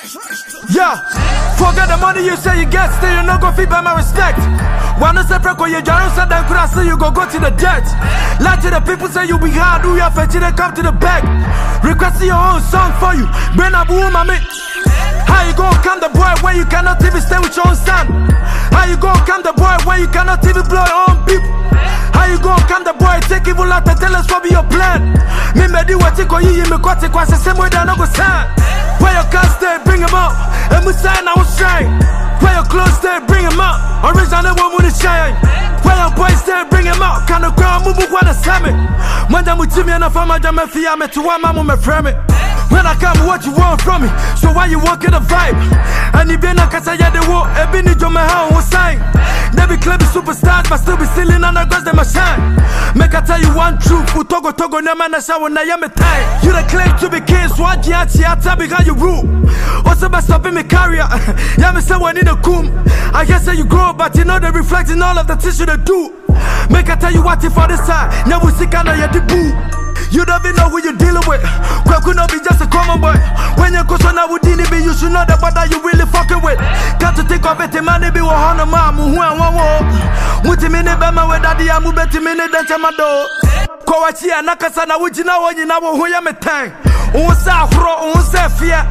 Yeah, forget the money you say you get, still you no go feed by my respect. Wanna say preko you don't say then could I say you go to the debt. Lie to the people say you be hard, do your fetch they come to the back. Requesting your own song for you, bring up woman mami. How you gon' come the boy when you cannot even stay with your own son? How you gon' come the boy when you cannot even blow your own people? How you gon' come the boy take evil out and tell us what be your plan? Me do what you call you, me got it the same way that I go sign. Where your cars stay, bring him up, and we sign I will shine. Where your clothes stay, bring him up, original one with shine. Where your boys stay, bring him up, can the ground move what I say me. Manda mutimi and a farmer jam fia me to one mama me frame it. When I come, what you want from me? So why you walking the vibe? And you been a casa ya the war, a bini jo my hand was sign. They be club superstars, but still be stealing on the girls they must shine. Make I tell you one truth, Togo no man a shower na yame time. You the claim to be king, so I tabi how you rule. Also by stopping me carrier, yeah me say one in the coom. I guess say you grow, but you know they reflecting all of the tissue they do. Make I tell you what if for this side, never see kind of your debut. You don't even know who you're dealing with. Could not be just a common boy. When you go so now with Dini be, you should know the brother you really fucking with. Got to think of it, man, they be 100 mom, who and one more. Mutimini Bama with Daddy, I'm betting minute than Chamado. Kowachi and Nakasana, which you know when you know who you may tank. Unsa fro, unsa fear,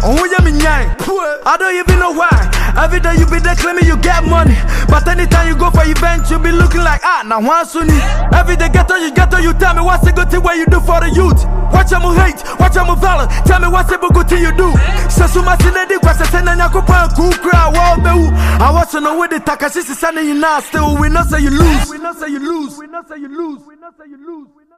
I don't even know why. Every day you be there claiming you get money, but anytime you go for event, you be looking like now one sunny. Every day ghetto, you tell me what's the good thing what you do for the youth. Watch them hate, watch them valor. Tell me what's the good thing you do. Sasuma Sinedi, Kwasasena Yakupa, Kukra, Walbeu. I want to know where the Takashi is sending you now. Still, we not say you lose. We not say you lose. We not say you lose. We not say you lose.